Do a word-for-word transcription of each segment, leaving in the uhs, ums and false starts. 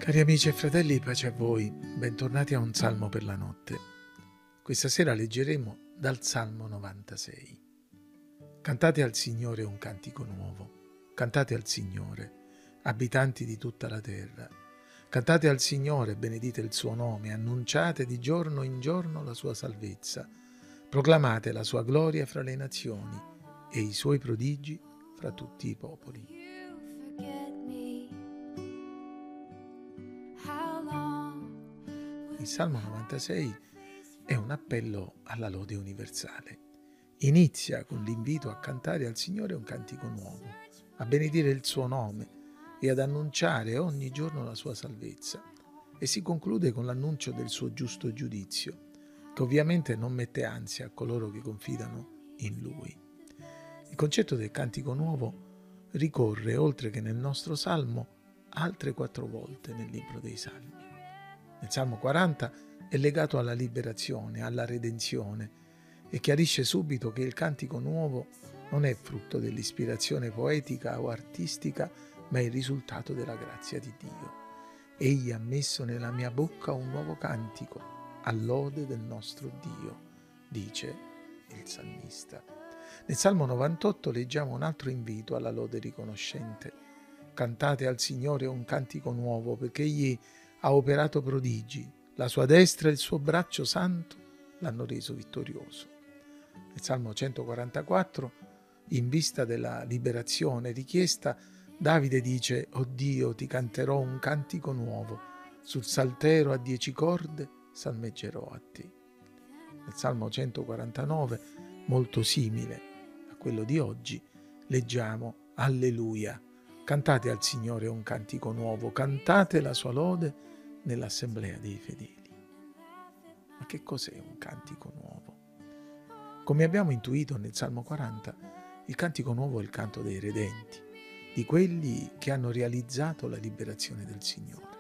Cari amici e fratelli, pace a voi, bentornati a un Salmo per la notte. Questa sera leggeremo dal Salmo novantasei. Cantate al Signore un cantico nuovo, cantate al Signore, abitanti di tutta la terra. Cantate al Signore, benedite il suo nome, annunciate di giorno in giorno la sua salvezza, proclamate la sua gloria fra le nazioni e i suoi prodigi fra tutti i popoli. Il Salmo novantasei è un appello alla lode universale. Inizia con l'invito a cantare al Signore un cantico nuovo, a benedire il suo nome e ad annunciare ogni giorno la sua salvezza, e si conclude con l'annuncio del suo giusto giudizio, che ovviamente non mette ansia a coloro che confidano in Lui. Il concetto del cantico nuovo ricorre, oltre che nel nostro Salmo, altre quattro volte nel libro dei Salmi. Nel Salmo quaranta è legato alla liberazione, alla redenzione, e chiarisce subito che il cantico nuovo non è frutto dell'ispirazione poetica o artistica, ma è il risultato della grazia di Dio. Egli ha messo nella mia bocca un nuovo cantico, all'ode del nostro Dio, dice il salmista. Nel Salmo novantotto leggiamo un altro invito alla lode riconoscente. Cantate al Signore un cantico nuovo, perché Egli ha operato prodigi, la sua destra e il suo braccio santo l'hanno reso vittorioso. Nel Salmo centoquarantaquattro, in vista della liberazione richiesta, Davide dice: «O Dio, ti canterò un cantico nuovo, sul saltero a dieci corde salmeggerò a te». Nel Salmo centoquarantanove, molto simile a quello di oggi, leggiamo: «Alleluia, cantate al Signore un cantico nuovo, cantate la sua lode nell'assemblea dei fedeli». Ma che cos'è un cantico nuovo? Come abbiamo intuito nel Salmo quaranta, il cantico nuovo è il canto dei redenti, di quelli che hanno realizzato la liberazione del Signore.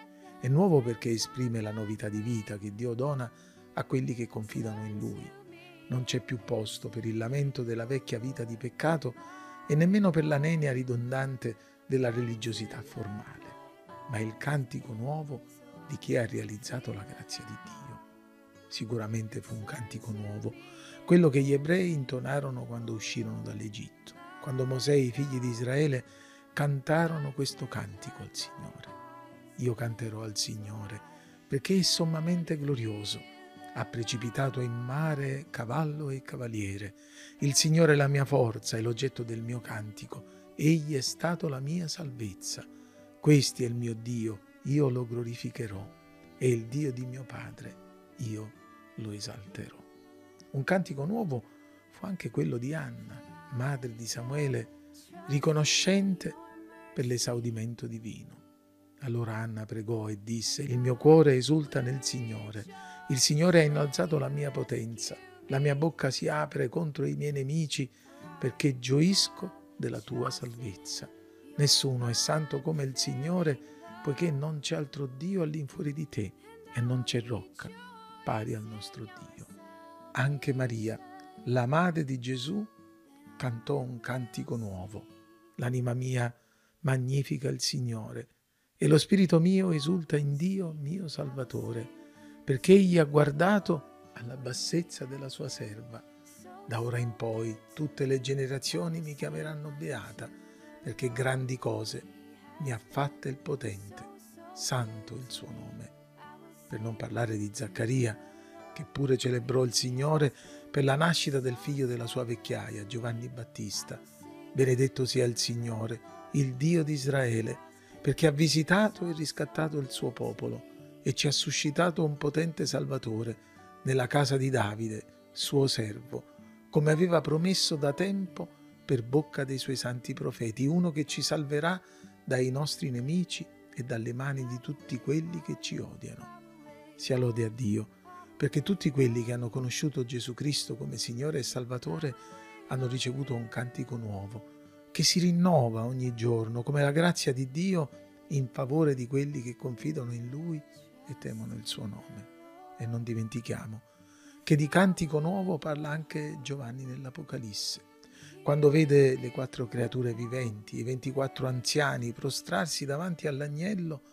È nuovo perché esprime la novità di vita che Dio dona a quelli che confidano in Lui. Non c'è più posto per il lamento della vecchia vita di peccato e nemmeno per la nenia ridondante della religiosità formale, ma il cantico nuovo di chi ha realizzato la grazia di Dio. Sicuramente fu un cantico nuovo, quello che gli ebrei intonarono quando uscirono dall'Egitto, quando Mosè e i figli di Israele cantarono questo cantico al Signore. Io canterò al Signore, perché è sommamente glorioso. Ha precipitato in mare cavallo e cavaliere. Il Signore è la mia forza e l'oggetto del mio cantico. Egli è stato la mia salvezza. Questi è il mio Dio, io lo glorificherò. È il Dio di mio padre, io lo esalterò». Un cantico nuovo fu anche quello di Anna, madre di Samuele, riconoscente per l'esaudimento divino. Allora Anna pregò e disse: «Il mio cuore esulta nel Signore, il Signore ha innalzato la mia potenza, la mia bocca si apre contro i miei nemici, perché gioisco della tua salvezza. Nessuno è santo come il Signore, poiché non c'è altro Dio all'infuori di te e non c'è rocca pari al nostro Dio». Anche Maria, la madre di Gesù, cantò un cantico nuovo. «L'anima mia magnifica il Signore e lo spirito mio esulta in Dio mio Salvatore, perché Egli ha guardato alla bassezza della sua serva. Da ora in poi tutte le generazioni mi chiameranno beata, perché grandi cose mi ha fatte il potente, santo il suo nome». Per non parlare di Zaccaria, che pure celebrò il Signore per la nascita del figlio della sua vecchiaia, Giovanni Battista. «Benedetto sia il Signore, il Dio di Israele, perché ha visitato e riscattato il suo popolo e ci ha suscitato un potente Salvatore nella casa di Davide, suo servo, come aveva promesso da tempo per bocca dei suoi santi profeti, uno che ci salverà dai nostri nemici e dalle mani di tutti quelli che ci odiano». Sia lode a Dio, perché tutti quelli che hanno conosciuto Gesù Cristo come Signore e Salvatore hanno ricevuto un cantico nuovo, che si rinnova ogni giorno come la grazia di Dio in favore di quelli che confidano in Lui e temono il suo nome. E non dimentichiamo che di cantico nuovo parla anche Giovanni nell'Apocalisse, quando vede le quattro creature viventi, i ventiquattro anziani prostrarsi davanti all'agnello,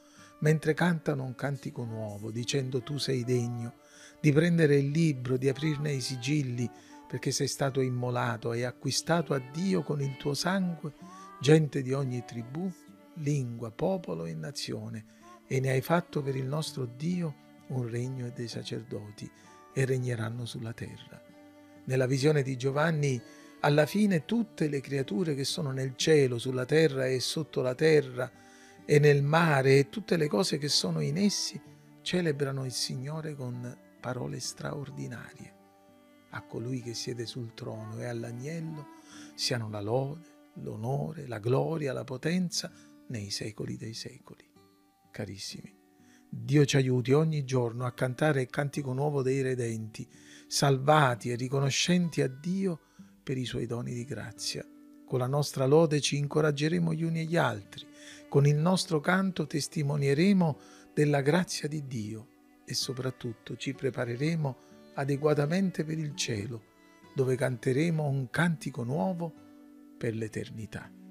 mentre cantano un cantico nuovo, dicendo tu sei degno di prendere il libro, di aprirne i sigilli, perché sei stato immolato e acquistato a Dio con il tuo sangue gente di ogni tribù, lingua, popolo e nazione, e ne hai fatto per il nostro Dio un regno dei sacerdoti, e regneranno sulla terra. Nella visione di Giovanni, alla fine tutte le creature che sono nel cielo, sulla terra e sotto la terra, e nel mare, e tutte le cose che sono in essi, celebrano il Signore con parole straordinarie. A colui che siede sul trono e all'agnello siano la lode, l'onore, la gloria, la potenza nei secoli dei secoli. Carissimi, Dio ci aiuti ogni giorno a cantare il cantico nuovo dei redenti, salvati e riconoscenti a Dio per i suoi doni di grazia. Con la nostra lode ci incoraggeremo gli uni e gli altri, con il nostro canto testimonieremo della grazia di Dio e soprattutto ci prepareremo adeguatamente per il cielo, dove canteremo un cantico nuovo per l'eternità.